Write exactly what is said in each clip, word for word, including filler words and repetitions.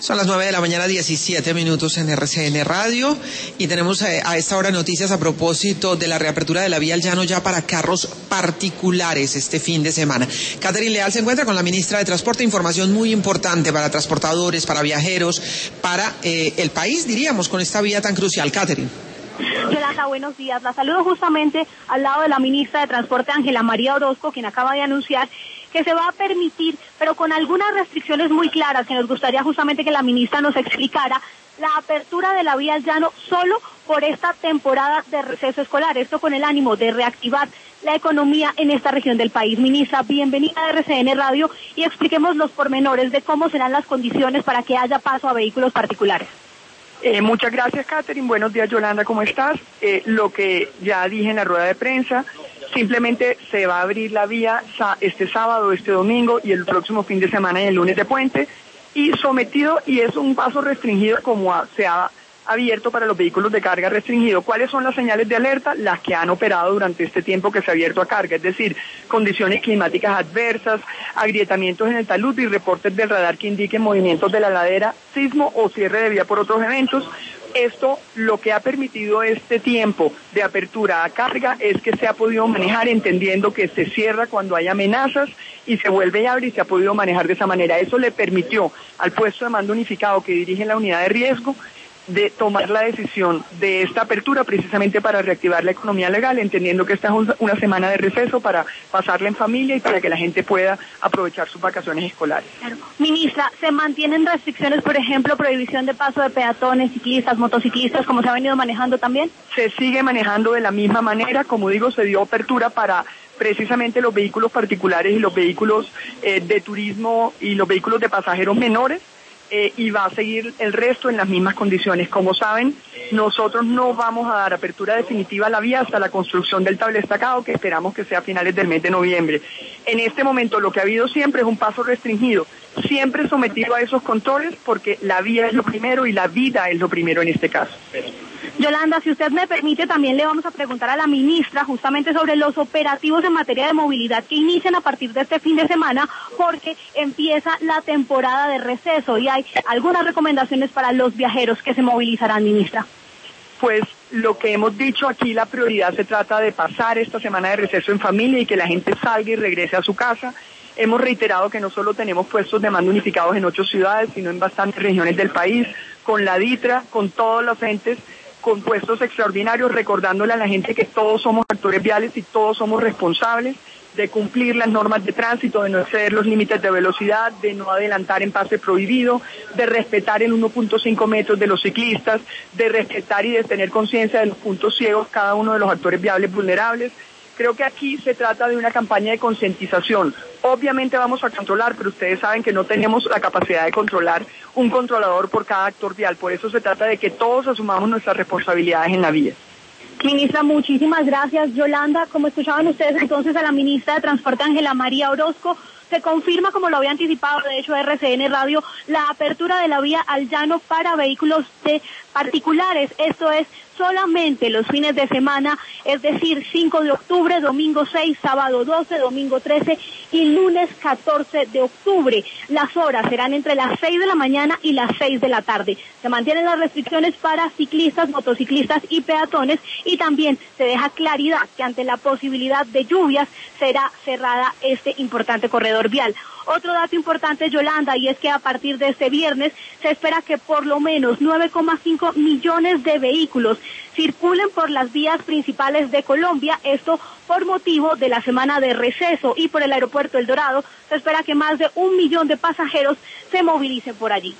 Son las nueve de la mañana, diecisiete minutos en R C N Radio, y tenemos eh, a esta hora noticias a propósito de la reapertura de la vía al llano ya para carros particulares este fin de semana. Catherine Leal se encuentra con la ministra de Transporte, información muy importante para transportadores, para viajeros, para eh, el país, diríamos, con esta vía tan crucial. Catherine. Yolanda, buenos días. La saludo justamente al lado de la ministra de Transporte, Ángela María Orozco, quien acaba de anunciar que se va a permitir, pero con algunas restricciones muy claras, que nos gustaría justamente que la ministra nos explicara, la apertura de la vía al llano solo por esta temporada de receso escolar. Esto con el ánimo de reactivar la economía en esta región del país. Ministra, bienvenida a R C N Radio y expliquemos los pormenores de cómo serán las condiciones para que haya paso a vehículos particulares. Eh, muchas gracias, Catherine. Buenos días, Yolanda, ¿cómo estás? Eh, lo que ya dije en la rueda de prensa, simplemente se va a abrir la vía este sábado, este domingo y el próximo fin de semana y el lunes de puente, y sometido, y es un paso restringido como a, se ha abierto para los vehículos de carga restringido. ¿Cuáles son las señales de alerta? Las que han operado durante este tiempo que se ha abierto a carga, es decir, condiciones climáticas adversas, agrietamientos en el talud y reportes del radar que indiquen movimientos de la ladera, sismo o cierre de vía por otros eventos. Esto lo que ha permitido este tiempo de apertura a carga es que se ha podido manejar entendiendo que se cierra cuando hay amenazas y se vuelve a abrir y se ha podido manejar de esa manera. Eso le permitió al puesto de mando unificado que dirige la unidad de riesgo de tomar la decisión de esta apertura precisamente para reactivar la economía legal, entendiendo que esta es una semana de receso para pasarla en familia y para que la gente pueda aprovechar sus vacaciones escolares. Claro. Ministra, ¿se mantienen restricciones, por ejemplo, prohibición de paso de peatones, ciclistas, motociclistas, como se ha venido manejando también? Se sigue manejando de la misma manera, como digo, se dio apertura para precisamente los vehículos particulares y los vehículos eh, de turismo y los vehículos de pasajeros menores. Eh, y va a seguir el resto en las mismas condiciones. Como saben, nosotros no vamos a dar apertura definitiva a la vía hasta la construcción del tableestacado, que esperamos que sea a finales del mes de noviembre. En este momento lo que ha habido siempre es un paso restringido, siempre sometido a esos controles, porque la vía es lo primero y la vida es lo primero en este caso. Yolanda, si usted me permite, también le vamos a preguntar a la ministra justamente sobre los operativos en materia de movilidad que inician a partir de este fin de semana, porque empieza la temporada de receso y hay algunas recomendaciones para los viajeros que se movilizarán, ministra. Pues lo que hemos dicho aquí, la prioridad se trata de pasar esta semana de receso en familia y que la gente salga y regrese a su casa. Hemos reiterado que no solo tenemos puestos de mando unificados en ocho ciudades, sino en bastantes regiones del país, con la DITRA, con todos los entes, con puestos extraordinarios, recordándole a la gente que todos somos actores viales y todos somos responsables de cumplir las normas de tránsito, de no exceder los límites de velocidad, de no adelantar en pase prohibido, de respetar el uno punto cinco metros de los ciclistas, de respetar y de tener conciencia de los puntos ciegos cada uno de los actores viables vulnerables. Creo que aquí se trata de una campaña de concientización. Obviamente vamos a controlar, pero ustedes saben que no tenemos la capacidad de controlar un controlador por cada actor vial. Por eso se trata de que todos asumamos nuestras responsabilidades en la vía. Ministra, muchísimas gracias. Yolanda, como escuchaban ustedes entonces a la ministra de Transporte, Ángela María Orozco, se confirma, como lo había anticipado de hecho R C N Radio, la apertura de la vía al llano para vehículos de particulares. Esto es solamente los fines de semana, es decir, cinco de octubre, domingo seis, sábado doce, domingo trece y lunes catorce de octubre. Las horas serán entre las seis de la mañana y las seis de la tarde. Se mantienen las restricciones para ciclistas, motociclistas y peatones, y también se deja claridad que ante la posibilidad de lluvias será cerrada este importante corredor vial. Otro dato importante, Yolanda, y es que a partir de este viernes se espera que por lo menos nueve coma cinco millones de vehículos circulen por las vías principales de Colombia, esto por motivo de la semana de receso, y por el aeropuerto El Dorado se espera que más de un millón de pasajeros se movilicen por allí.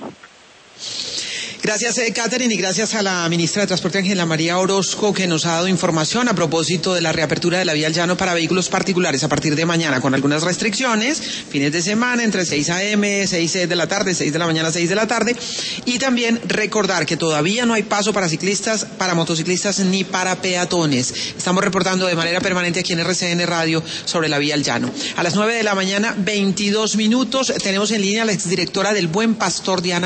Gracias, eh, Catherine, y gracias a la ministra de Transporte, Ángela María Orozco, que nos ha dado información a propósito de la reapertura de la vía al llano para vehículos particulares a partir de mañana, con algunas restricciones, fines de semana, entre seis a eme, seis de la tarde, seis de la mañana, seis de la tarde, y también recordar que todavía no hay paso para ciclistas, para motociclistas, ni para peatones. Estamos reportando de manera permanente aquí en R C N Radio sobre la vía al llano. A las nueve de la mañana, veintidós minutos, tenemos en línea a la exdirectora del Buen Pastor, Diana